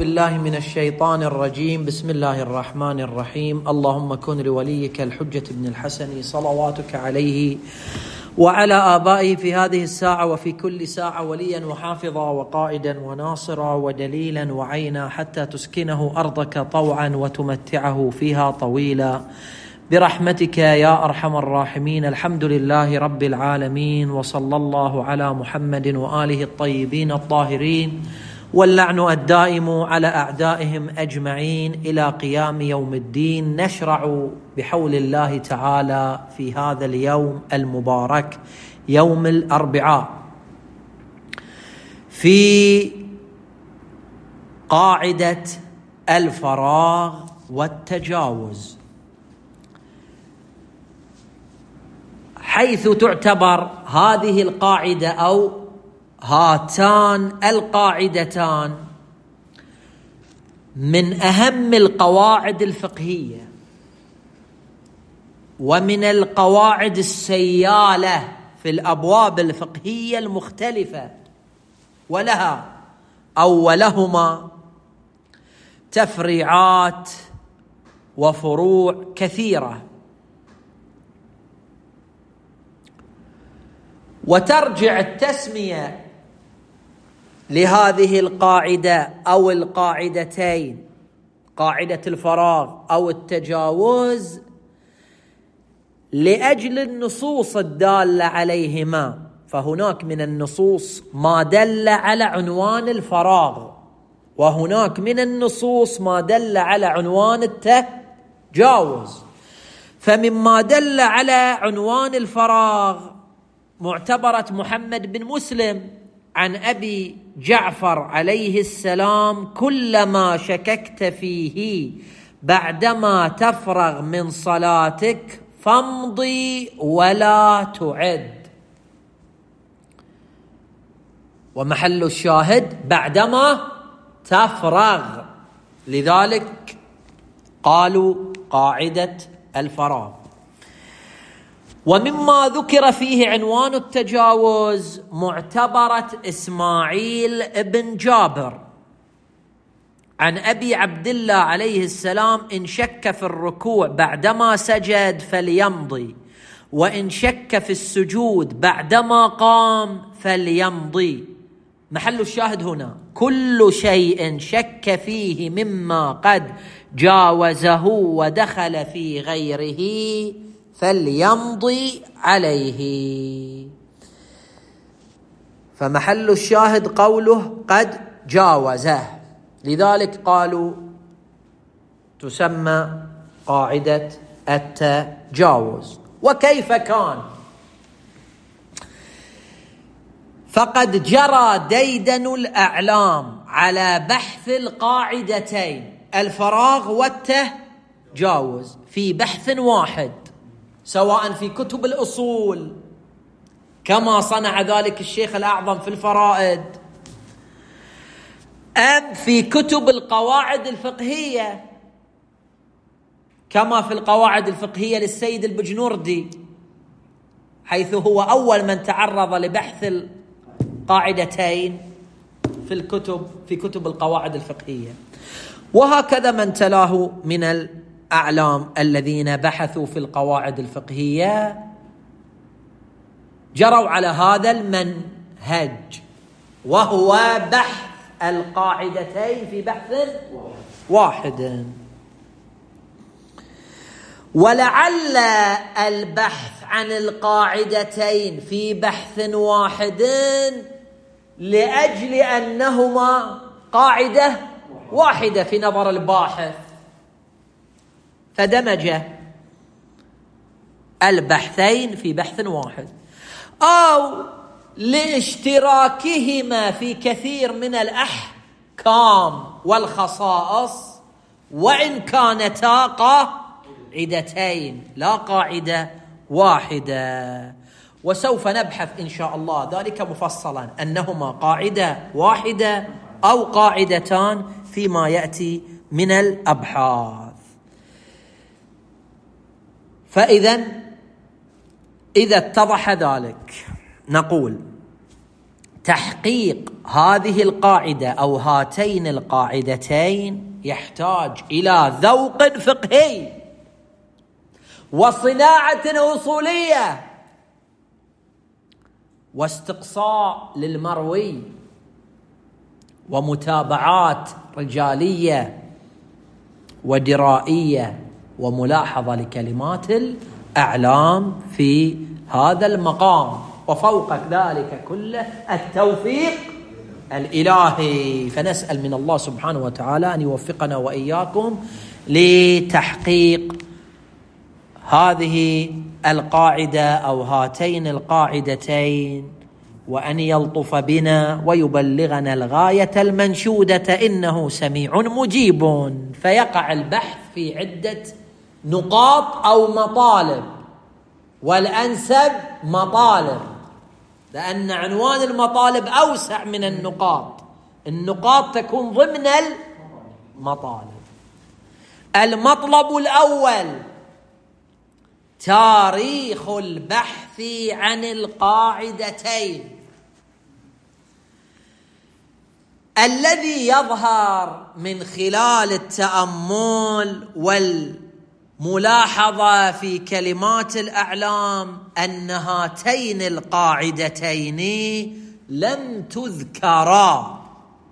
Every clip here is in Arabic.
بالله من الشيطان الرجيم. بسم الله الرحمن الرحيم. اللهم كن لوليك الحجة بن الحسن صلواتك عليه وعلى آبائه في هذه الساعة وفي كل ساعة وليا وحافظا وقائدا وناصرا ودليلا وعينا حتى تسكنه أرضك طوعا وتمتعه فيها طويلا برحمتك يا أرحم الراحمين. الحمد لله رب العالمين، وصلى الله على محمد وآله الطيبين الطاهرين، واللعن الدائم على أعدائهم أجمعين إلى قيام يوم الدين. نشرع بحول الله تعالى في هذا اليوم المبارك يوم الأربعاء في قاعدة الفراغ والتجاوز، حيث تعتبر هذه القاعدة أو هاتان القاعدتان من أهم القواعد الفقهية ومن القواعد السيالة في الأبواب الفقهية المختلفة، ولها أو ولهما تفريعات وفروع كثيرة. وترجع التسمية لهذه القاعدة أو القاعدتين، قاعدة الفراغ أو التجاوز، لأجل النصوص الدالة عليهما. فهناك من النصوص ما دل على عنوان الفراغ، وهناك من النصوص ما دل على عنوان التجاوز. فمما دل على عنوان الفراغ معتبرة محمد بن مسلم عن أبي جعفر عليه السلام: كلما شككت فيه بعدما تفرغ من صلاتك فامضي ولا تعد. ومحل الشاهد بعدما تفرغ، لذلك قالوا قاعدة الفراغ. ومما ذكر فيه عنوان التجاوز معتبرة إسماعيل ابن جابر عن أبي عبد الله عليه السلام: إن شك في الركوع بعدما سجد فليمضي، وإن شك في السجود بعدما قام فليمضي. محل الشاهد هنا كل شيء شك فيه مما قد جاوزه ودخل في غيره فليمضي عليه. فمحل الشاهد قوله قد جاوزه، لذلك قالوا تسمى قاعدة التجاوز. وكيف كان؟ فقد جرى ديدن الأعلام على بحث القاعدتين الفراغ والتجاوز في بحث واحد، سواء في كتب الأصول كما صنع ذلك الشيخ الأعظم في الفرائد، أم في كتب القواعد الفقهية كما في القواعد الفقهية للسيد البجنوردي، حيث هو أول من تعرض لبحث القاعدتين في كتب القواعد الفقهية. وهكذا من تلاه من الأعلام الذين بحثوا في القواعد الفقهية جروا على هذا المنهج، وهو بحث القاعدتين في بحث واحد. ولعل البحث عن القاعدتين في بحث واحد لأجل أنهما قاعدة واحدة في نظر الباحث، فدمج البحثين في بحث واحد، أو لاشتراكهما في كثير من الأحكام والخصائص، وإن كانتا قاعدتين لا قاعدة واحدة. وسوف نبحث إن شاء الله ذلك مفصلا، أنهما قاعدة واحدة أو قاعدتان فيما يأتي من الأبحاث. فإذا اتضح ذلك نقول تحقيق هذه القاعدة أو هاتين القاعدتين يحتاج إلى ذوق فقهي وصناعة أصولية واستقصاء للمروي ومتابعات رجالية ودرائية وملاحظة لكلمات الأعلام في هذا المقام، وفوق ذلك كله التوفيق الإلهي. فنسأل من الله سبحانه وتعالى أن يوفقنا وإياكم لتحقيق هذه القاعدة أو هاتين القاعدتين، وأن يلطف بنا ويبلغنا الغاية المنشودة، إنه سميع مجيب. فيقع البحث في عدة نقاط أو مطالب، والأنسب مطالب، لأن عنوان المطالب أوسع من النقاط. النقاط تكون ضمن المطالب. المطلب الأول تاريخ البحث عن القاعدتين، الذي يظهر من خلال التأمل والملاحظة في كلمات الأعلام أن هاتين القاعدتين لم تذكرا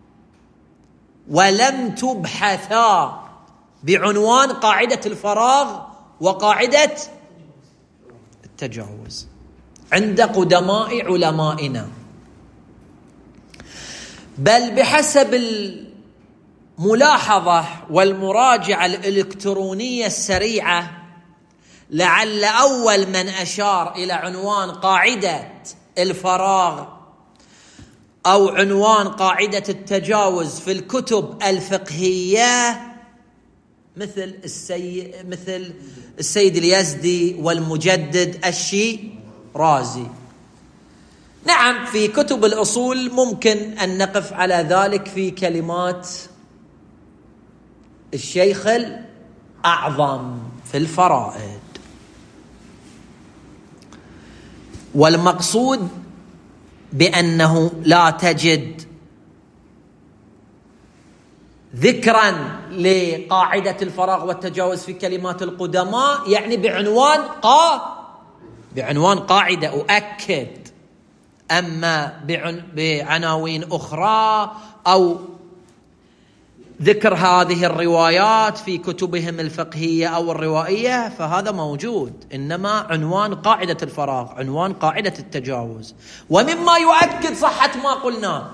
ولم تبحثا بعنوان قاعدة الفراغ وقاعدة التجاوز عند قدماء علمائنا، بل بحسب الملاحظة والمراجعة الإلكترونية السريعة لعل أول من أشار إلى عنوان قاعدة الفراغ أو عنوان قاعدة التجاوز في الكتب الفقهية مثل السيد اليزدي والمجدد الشيرازي. نعم، في كتب الأصول ممكن أن نقف على ذلك في كلمات الشيخ الأعظم في الفرائض. والمقصود بأنه لا تجد ذكرا لقاعدة الفراغ والتجاوز في كلمات القدماء، يعني بعنوان قاعدة أؤكد. أما بعناوين أخرى أو ذكر هذه الروايات في كتبهم الفقهية أو الروائية فهذا موجود، إنما عنوان قاعدة الفراغ، عنوان قاعدة التجاوز. ومما يؤكد صحة ما قلنا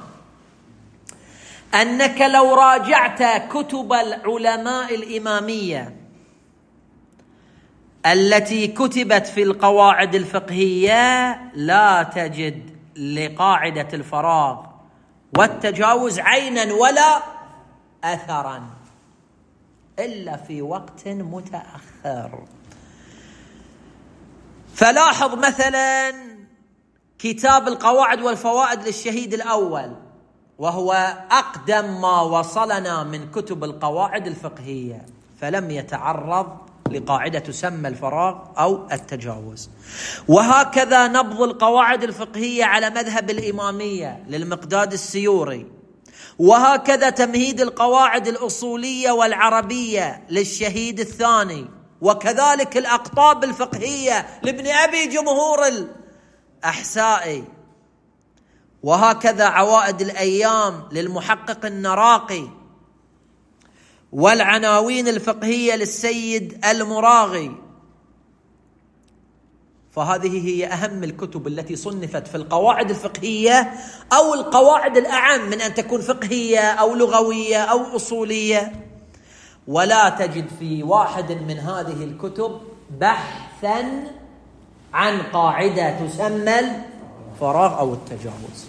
أنك لو راجعت كتب العلماء الإمامية التي كتبت في القواعد الفقهية لا تجد لقاعدة الفراغ والتجاوز عينا ولا أثرا إلا في وقت متأخر. فلاحظ مثلا كتاب القواعد والفوائد للشهيد الأول، وهو أقدم ما وصلنا من كتب القواعد الفقهية، فلم يتعرض لقاعدة تسمى الفراغ أو التجاوز. وهكذا نبض القواعد الفقهية على مذهب الإمامية للمقداد السيوري، وهكذا تمهيد القواعد الأصولية والعربية للشهيد الثاني، وكذلك الأقطاب الفقهية لابن أبي جمهور الأحسائي، وهكذا عوائد الأيام للمحقق النراقي، والعناوين الفقهية للسيد المراغي. فهذه هي أهم الكتب التي صنفت في القواعد الفقهية أو القواعد الأعم من أن تكون فقهية أو لغوية أو أصولية. ولا تجد في واحد من هذه الكتب بحثا عن قاعدة تسمى الفراغ أو التجاوز.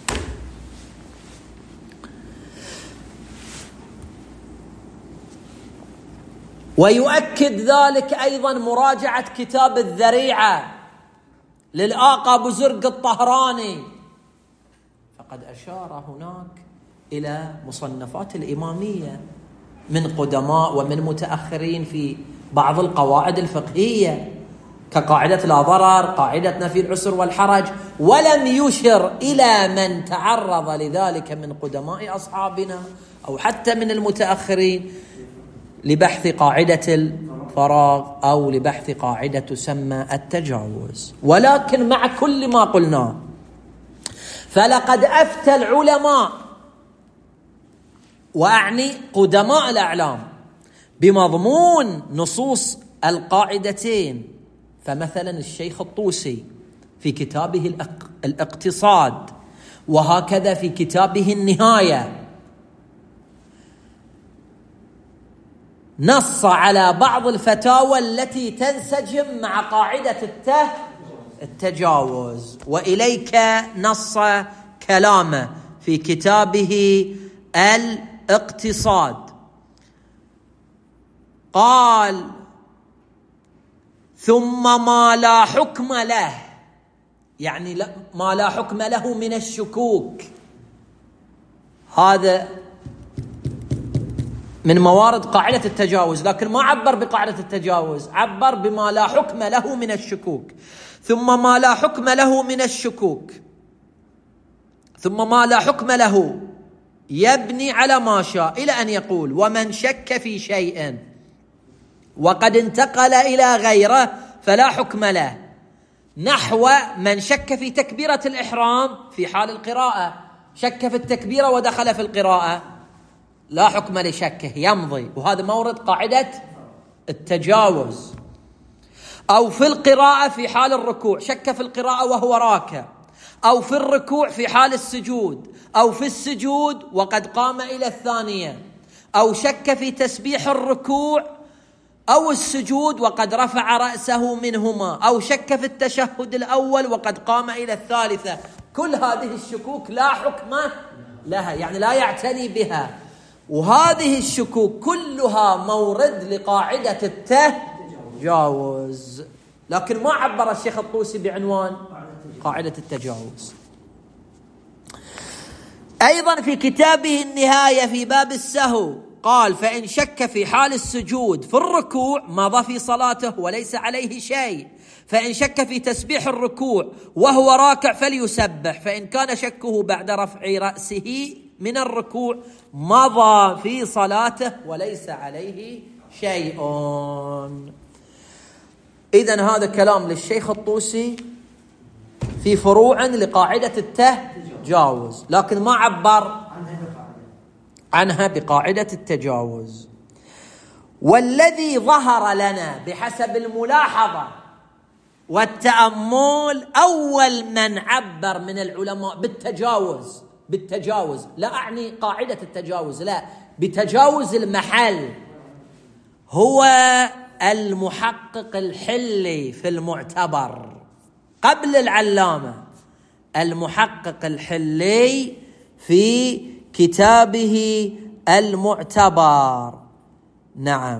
ويؤكد ذلك أيضا مراجعة كتاب الذريعة للآقا أبو زرق الطهراني، فقد أشار هناك إلى مصنفات الإمامية من قدماء ومن متأخرين في بعض القواعد الفقهية، كقاعدة لا ضرر، قاعدة نفي العسر والحرج، ولم يشر إلى من تعرض لذلك من قدماء أصحابنا أو حتى من المتأخرين لبحث قاعدة الفراغ أو لبحث قاعدة تسمى التجاوز. ولكن مع كل ما قلناه فلقد أفتى العلماء، وأعني قدماء الأعلام، بمضمون نصوص القاعدتين. فمثلا الشيخ الطوسي في كتابه الاقتصاد، وهكذا في كتابه النهاية، نص على بعض الفتاوى التي تنسجم مع قاعدة التجاوز. وإليك نص كلامه في كتابه الاقتصاد، قال: ثم ما لا حكم له، يعني ما لا حكم له من الشكوك، هذا من موارد قاعدة التجاوز، لكن ما عبر بقاعدة التجاوز، عبر بما لا حكم له من الشكوك. ثم ما لا حكم له من الشكوك، ثم ما لا حكم له يبني على ما شاء، إلى أن يقول: ومن شك في شيء وقد انتقل إلى غيره فلا حكم له، نحو من شك في تكبيرة الإحرام في حال القراءة، شك في التكبيرة ودخل في القراءة، لا حكم لشكه، يمضي، وهذا مورد قاعدة التجاوز. أو في القراءة في حال الركوع، شك في القراءة وهو راكع، أو في الركوع في حال السجود، أو في السجود وقد قام إلى الثانية، أو شك في تسبيح الركوع أو السجود وقد رفع رأسه منهما، أو شك في التشهد الأول وقد قام إلى الثالثة. كل هذه الشكوك لا حكم لها، يعني لا يعتني بها، وهذه الشكوك كلها مورد لقاعدة التجاوز، لكن ما عبر الشيخ الطوسي بعنوان قاعدة التجاوز. أيضا في كتابه النهاية في باب السهو قال: فإن شك في حال السجود في الركوع مضى في صلاته وليس عليه شيء، فإن شك في تسبيح الركوع وهو راكع فليسبح، فإن كان شكه بعد رفع رأسه من الركوع مضى في صلاته وليس عليه شيء. إذن هذا كلام للشيخ الطوسي في فروع لقاعدة التجاوز، لكن ما عبر عنها بقاعدة التجاوز. والذي ظهر لنا بحسب الملاحظة والتأمل، أول من عبر من العلماء بالتجاوز، لا أعني قاعدة التجاوز، لا، بتجاوز المحل، هو المحقق الحلي في المعتبر قبل العلامة. المحقق الحلي في كتابه المعتبر، نعم،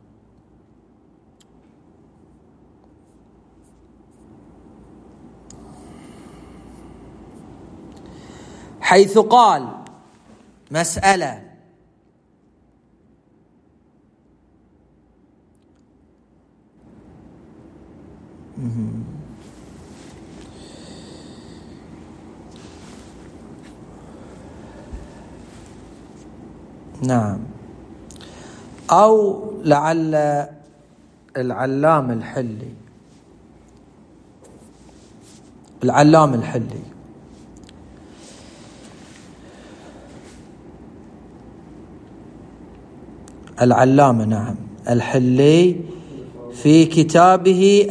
حيث قال: مسألة نعم، أو لعل العلام الحلي العلامة، نعم، الحلي في كتابه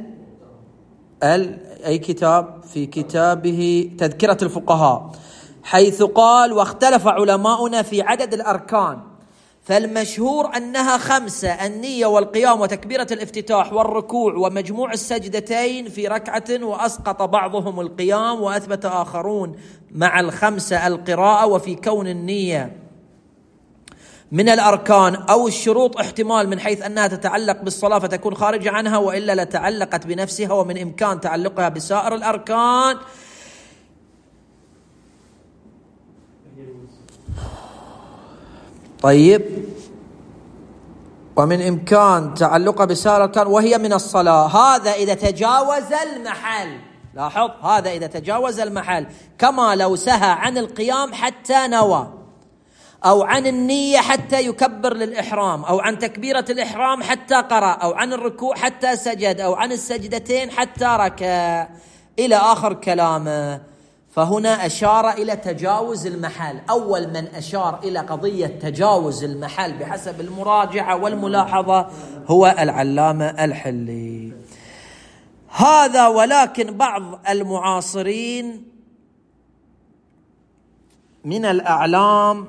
أي كتاب؟ في كتابه تذكرة الفقهاء، حيث قال: واختلف علماؤنا في عدد الأركان، فالمشهور أنها 5: النية والقيام وتكبيرة الافتتاح والركوع ومجموع السجدتين في ركعة، وأسقط بعضهم القيام وأثبت آخرون مع 5 القراءة. وفي كون النية من الأركان أو الشروط احتمال من حيث أنها تتعلق بالصلاة فتكون خارجة عنها، وإلا لتعلقت بنفسها، ومن إمكان تعلقها بسائر الأركان. طيب، ومن إمكان تعلقها بسائر الأركان وهي من الصلاة. هذا إذا تجاوز المحل، لاحظ، هذا إذا تجاوز المحل، كما لو سهى عن القيام حتى نوى، أو عن النية حتى يكبر للإحرام، أو عن تكبيرة الإحرام حتى قرأ، أو عن الركوع حتى سجد، أو عن السجدتين حتى ركع، إلى آخر كلامه. فهنا أشار إلى تجاوز المحل. أول من أشار إلى قضية تجاوز المحل بحسب المراجعة والملاحظة هو العلامة الحلي. هذا ولكن بعض المعاصرين من الأعلام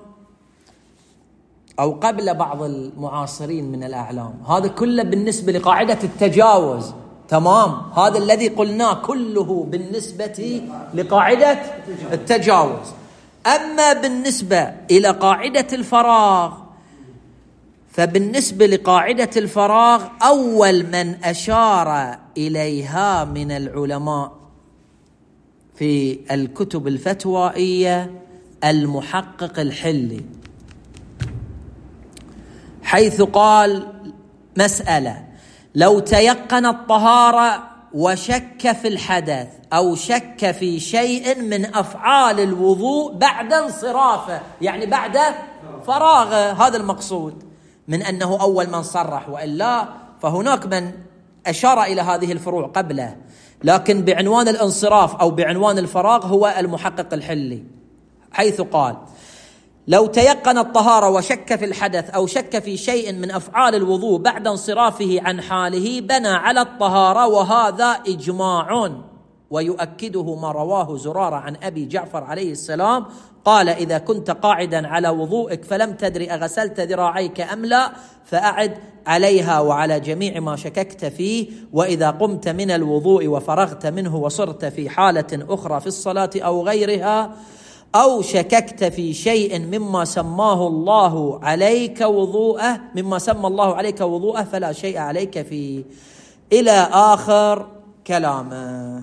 أو قبل بعض المعاصرين من الأعلام، هذا كله بالنسبة لقاعدة التجاوز، تمام، هذا الذي قلناه كله بالنسبة لقاعدة التجاوز. أما بالنسبة إلى قاعدة الفراغ، فبالنسبة لقاعدة الفراغ أول من أشار إليها من العلماء في الكتب الفتوائية المحقق الحلي، حيث قال: مسألة، لو تيقن الطهارة وشك في الحدث أو شك في شيء من أفعال الوضوء بعد انصرافه، يعني بعد فراغه، هذا المقصود من أنه أول من صرح، وإلا فهناك من أشار إلى هذه الفروع قبله، لكن بعنوان الانصراف أو بعنوان الفراغ هو المحقق الحلي، حيث قال: لو تيقن الطهارة وشك في الحدث أو شك في شيء من أفعال الوضوء بعد انصرافه عن حاله بنى على الطهارة، وهذا إجماع، ويؤكده ما رواه زرارة عن أبي جعفر عليه السلام قال: إذا كنت قاعدا على وضوئك فلم تدري أغسلت ذراعيك أم لا فأعد عليها وعلى جميع ما شككت فيه، وإذا قمت من الوضوء وفرغت منه وصرت في حالة أخرى في الصلاة أو غيرها أو شككت في شيء مما سماه الله عليك وضوءه فلا شيء عليك فيه، إلى آخر كلامه.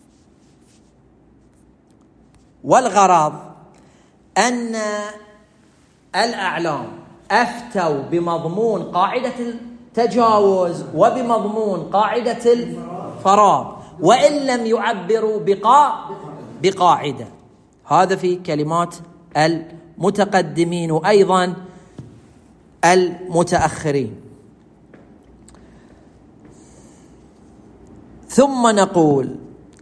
والغرض أن الأعلام أفتوا بمضمون قاعدة التجاوز وبمضمون قاعدة الفراغ، وإن لم يعبروا بقاعدة. هذا في كلمات المتقدمين وأيضا المتأخرين. ثم نقول: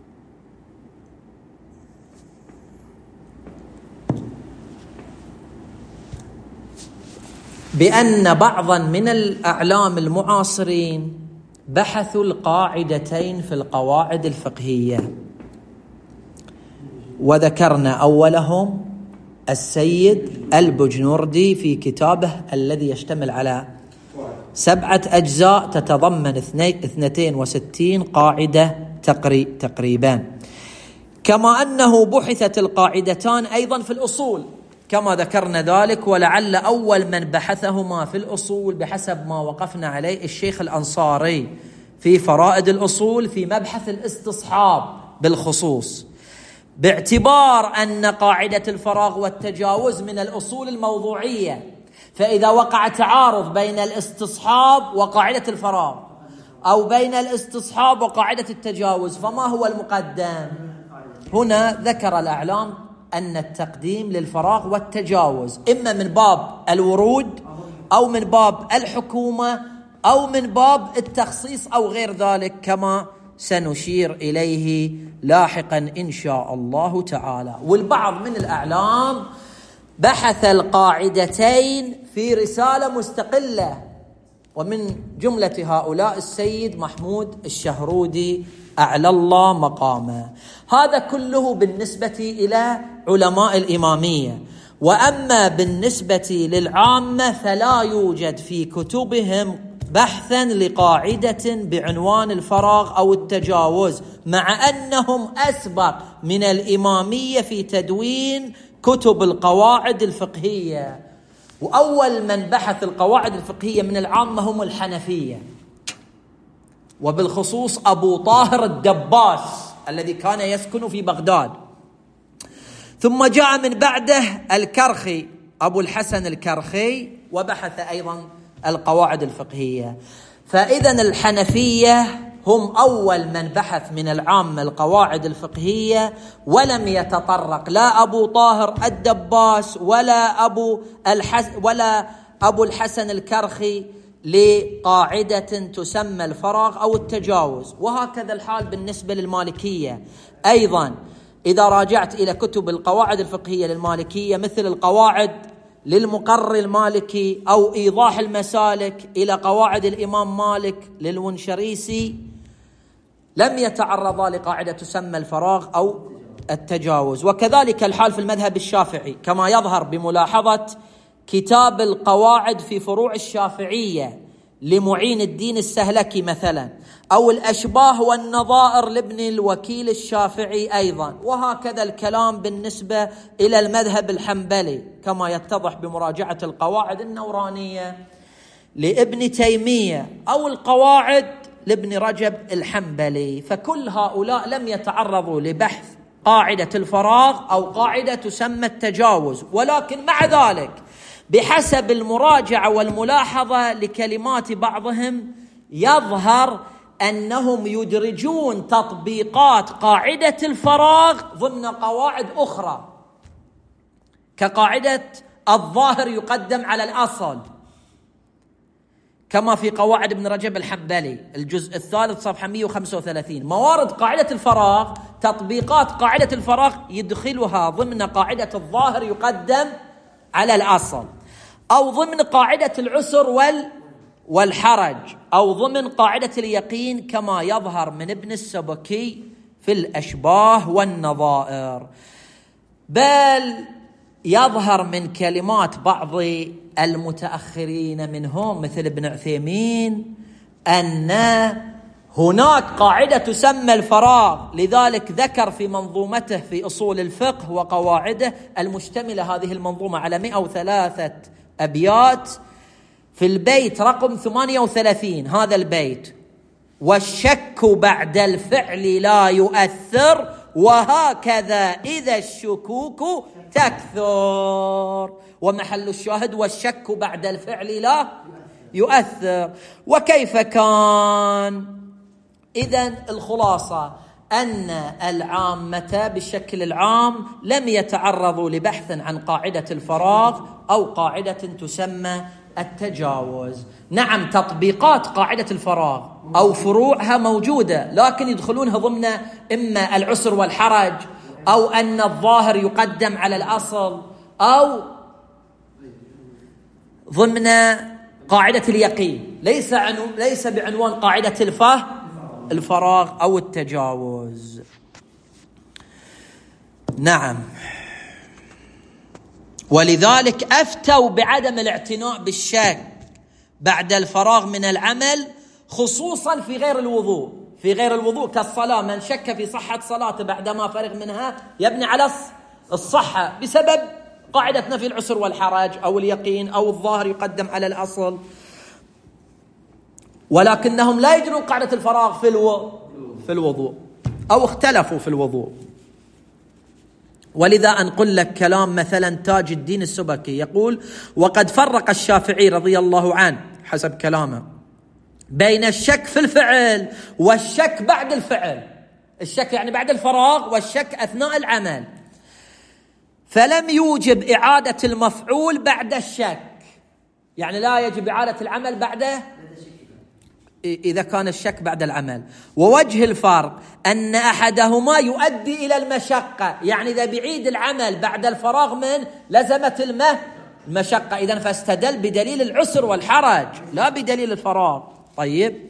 بأن بعضا من الأعلام المعاصرين بحثوا القاعدتين في القواعد الفقهية، وذكرنا أولهم السيد البجنوردي في كتابه الذي يشتمل على 7 أجزاء تتضمن 62 قاعدة تقريبا، كما أنه بحثت القاعدتان أيضا في الأصول كما ذكرنا ذلك، ولعل أول من بحثهما في الأصول بحسب ما وقفنا عليه الشيخ الأنصاري في فرائد الأصول في مبحث الاستصحاب بالخصوص، باعتبار أن قاعدة الفراغ والتجاوز من الأصول الموضوعية، فإذا وقع تعارض بين الاستصحاب وقاعدة الفراغ أو بين الاستصحاب وقاعدة التجاوز فما هو المقدم؟ هنا ذكر الأعلام أن التقديم للفراغ والتجاوز إما من باب الورود أو من باب الحكومة أو من باب التخصيص أو غير ذلك، كما سنشير إليه لاحقا إن شاء الله تعالى. والبعض من الأعلام بحث القاعدتين في رسالة مستقلة، ومن جملة هؤلاء السيد محمود الشهرودي أعلى الله مقامه. هذا كله بالنسبة إلى علماء الإمامية، وأما بالنسبة للعامة فلا يوجد في كتبهم بحثا لقاعدة بعنوان الفراغ أو التجاوز، مع أنهم أسبق من الإمامية في تدوين كتب القواعد الفقهية. وأول من بحث القواعد الفقهية من العامة هم الحنفية، وبالخصوص أبو طاهر الدباس الذي كان يسكن في بغداد. ثم جاء من بعده الكرخي، أبو الحسن الكرخي، وبحث أيضا القواعد الفقهية. فإذا الحنفية هم أول من بحث من العامة القواعد الفقهية، ولم يتطرق لا أبو طاهر الدباس ولا أبو الحسن الكرخي لقاعدة تسمى الفراغ أو التجاوز. وهكذا الحال بالنسبة للمالكية أيضا. إذا راجعت إلى كتب القواعد الفقهية للمالكية مثل القواعد للمقرر المالكي أو إيضاح المسالك إلى قواعد الإمام مالك للونشريسي، لم يتعرضا لقاعدة تسمى الفراغ أو التجاوز. وكذلك الحال في المذهب الشافعي كما يظهر بملاحظة كتاب القواعد في فروع الشافعية لمعين الدين السهلكي مثلا، أو الأشباه والنظائر لابن الوكيل الشافعي أيضا. وهكذا الكلام بالنسبة إلى المذهب الحنبلي كما يتضح بمراجعة القواعد النورانية لابن تيمية أو القواعد لابن رجب الحنبلي. فكل هؤلاء لم يتعرضوا لبحث قاعدة الفراغ أو قاعدة تسمى التجاوز، ولكن مع ذلك بحسب المراجعة والملاحظة لكلمات بعضهم يظهر أنهم يدرجون تطبيقات قاعدة الفراغ ضمن قواعد أخرى، كقاعدة الظاهر يقدم على الأصل، كما في قواعد ابن رجب الحنبلي الجزء الثالث صفحة 135. موارد قاعدة الفراغ، تطبيقات قاعدة الفراغ يدخلها ضمن قاعدة الظاهر يقدم على الأصل، أو ضمن قاعدة العسر والحرج، أو ضمن قاعدة اليقين كما يظهر من ابن السبكي في الأشباه والنظائر. بل يظهر من كلمات بعض المتأخرين منهم مثل ابن عثيمين أن هناك قاعدة تسمى الفراغ، لذلك ذكر في منظومته في أصول الفقه وقواعده المشتملة هذه المنظومة على 103 أبيات في البيت رقم 38 هذا البيت: والشك بعد الفعل لا يؤثر، وهكذا إذا الشكوك تكثر. ومحل الشاهد والشك بعد الفعل لا يؤثر. وكيف كان؟ إذن الخلاصة أن العامة بالشكل العام لم يتعرضوا لبحث عن قاعدة الفراغ أو قاعدة تسمى التجاوز. نعم، تطبيقات قاعدة الفراغ أو فروعها موجودة، لكن يدخلونها ضمن إما العسر والحرج، أو أن الظاهر يقدم على الأصل، أو ضمن قاعدة اليقين، ليس بعنوان قاعدة الفراغ أو التجاوز. نعم، ولذلك أفتوا بعدم الاعتناء بالشك بعد الفراغ من العمل، خصوصا في غير الوضوء. في غير الوضوء كالصلاة، من شك في صحة صلاته بعدما فرغ منها يبني على الصحة بسبب قاعدة نفي العسر والحرج أو اليقين أو الظاهر يقدم على الأصل. ولكنهم لا يجرون قاعدة الفراغ في الوضوء، أو اختلفوا في الوضوء. ولذا أنقل لك كلام مثلا تاج الدين السبكي يقول: وقد فرق الشافعي رضي الله عنه حسب كلامه بين الشك في الفعل والشك بعد الفعل. الشك يعني بعد الفراغ، والشك أثناء العمل. فلم يوجب إعادة المفعول بعد الشك، يعني لا يجب إعادة العمل بعده إذا كان الشك بعد العمل. ووجه الفرق أن أحدهما يؤدي إلى المشقة، يعني إذا بعيد العمل بعد الفراغ من لزمة المشقة. إذن فاستدل بدليل العسر والحرج لا بدليل الفراغ. طيب،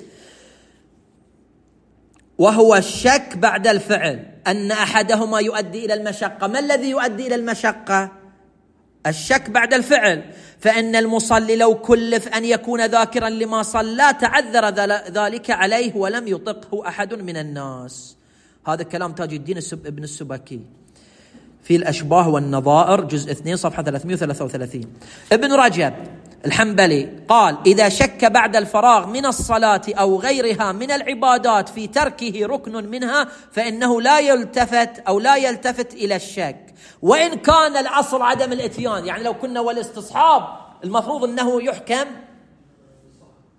وهو الشك بعد الفعل أن أحدهما يؤدي إلى المشقة. ما الذي يؤدي إلى المشقة؟ الشك بعد الفعل، فإن المصلي لو كلف أن يكون ذاكرا لما صلى تعذر ذلك عليه ولم يطقه أحد من الناس. هذا كلام تاج الدين ابن السبكي في الأشباه والنظائر جزء 2 صفحة 333. ابن رجب الحنبلي قال: إذا شك بعد الفراغ من الصلاة أو غيرها من العبادات في تركه ركن منها فإنه لا يلتفت إلى الشك، وإن كان الأصل عدم الإتيان. يعني لو كنا والاستصحاب المفروض أنه يحكم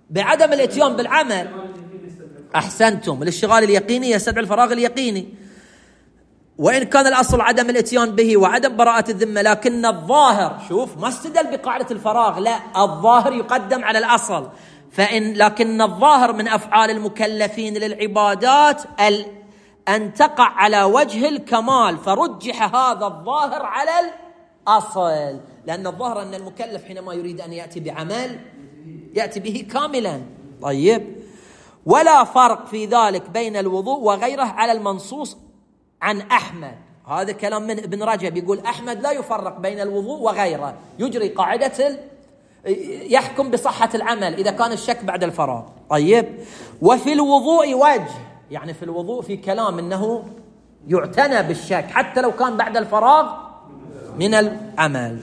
بعدم الاتيان بالعمل. أحسنتم، الاشتغال اليقيني يستدعي الفراغ اليقيني، وإن كان الأصل عدم الاتيان به وعدم براءة الذمة، لكن الظاهر، شوف ما استدل بقاعدة الفراغ، لا، الظاهر يقدم على الأصل. لكن الظاهر من أفعال المكلفين للعبادات أن تقع على وجه الكمال، فرجح هذا الظاهر على الأصل، لأن الظاهر أن المكلف حينما يريد أن يأتي بعمل يأتي به كاملا. طيب، ولا فرق في ذلك بين الوضوء وغيره على المنصوص عن أحمد. هذا كلام من ابن رجب، يقول أحمد لا يفرق بين الوضوء وغيره، يجري قاعدة يحكم بصحة العمل إذا كان الشك بعد الفراغ. طيب، وفي الوضوء وجه، يعني في الوضوء في كلام أنه يعتنى بالشك حتى لو كان بعد الفراغ من العمل.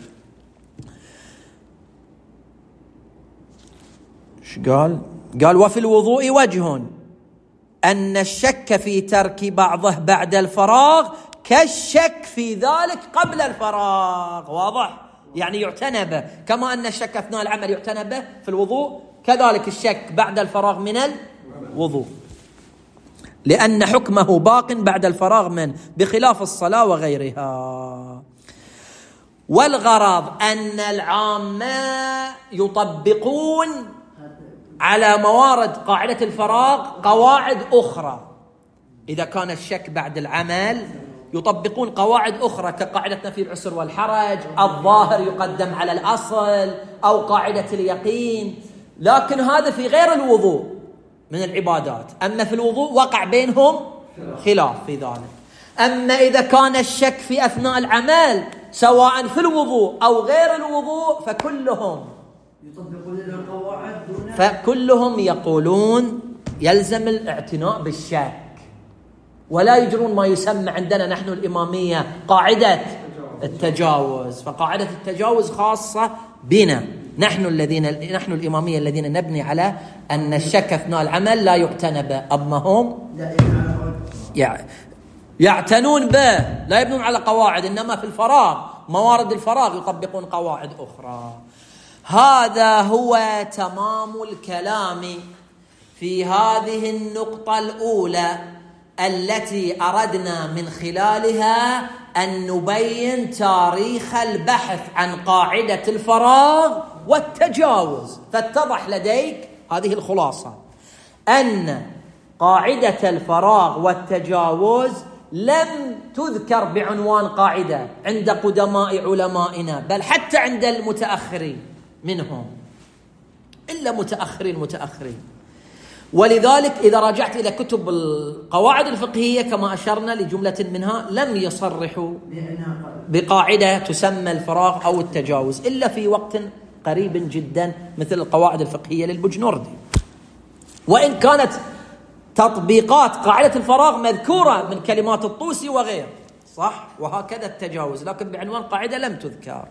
قال وفي الوضوء وجه أن الشك في ترك بعضه بعد الفراغ كالشك في ذلك قبل الفراغ. واضح؟ يعني يعتنى به، كما أن الشك أثناء العمل يعتنى به في الوضوء، كذلك الشك بعد الفراغ من الوضوء، لأن حكمه باق بعد الفراغ منه، بخلاف الصلاة وغيرها. والغرض أن العامة يطبقون على موارد قاعدة الفراغ قواعد أخرى. إذا كان الشك بعد العمل يطبقون قواعد أخرى كقاعدة نفي العسر والحرج، الظاهر يقدم على الأصل، أو قاعدة اليقين. لكن هذا في غير الوضوء من العبادات. أما في الوضوء وقع بينهم خلاف في ذلك. أما إذا كان الشك في أثناء العمل سواء في الوضوء أو غير الوضوء فكلهم يقولون يلزم الاعتناء بالشك، ولا يجرون ما يسمى عندنا نحن الإمامية قاعدة التجاوز. فقاعدة التجاوز خاصة بنا نحن الإمامية الذين نبني على أن الشك أثناء العمل لا يعتنى به. أما هم يعتنون به، لا يبنون على قواعد، إنما في الفراغ موارد الفراغ يطبقون قواعد أخرى. هذا هو تمام الكلام في هذه النقطة الأولى التي أردنا من خلالها أن نبين تاريخ البحث عن قاعدة الفراغ والتجاوز. فاتضح لديك هذه الخلاصة، أن قاعدة الفراغ والتجاوز لم تذكر بعنوان قاعدة عند قدماء علمائنا، بل حتى عند المتأخرين منهم، إلا متأخرين. ولذلك إذا رجعت إلى كتب القواعد الفقهية كما أشرنا لجملة منها لم يصرحوا بقاعدة تسمى الفراغ أو التجاوز إلا في وقت قريب جدا، مثل القواعد الفقهية للبجنوردي، وإن كانت تطبيقات قاعدة الفراغ مذكورة من كلمات الطوسي وغير، صح؟ وهكذا التجاوز، لكن بعنوان قاعدة لم تذكر.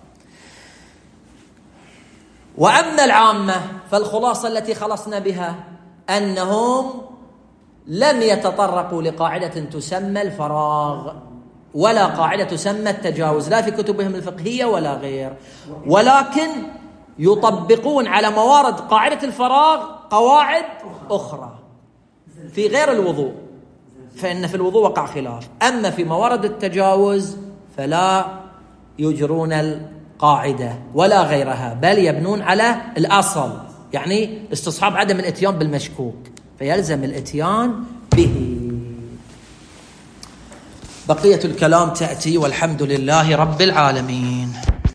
وأما العامة فالخلاصة التي خلصنا بها أنهم لم يتطرقوا لقاعدة تسمى الفراغ ولا قاعدة تسمى التجاوز، لا في كتبهم الفقهية ولا غير، ولكن يطبقون على موارد قاعدة الفراغ قواعد أخرى في غير الوضوء، فإن في الوضوء وقع خلاف. أما في موارد التجاوز فلا يجرون القاعدة ولا غيرها، بل يبنون على الأصل، يعني استصحاب عدم الاتيان بالمشكوك، فيلزم الاتيان به. بقية الكلام تأتي، والحمد لله رب العالمين.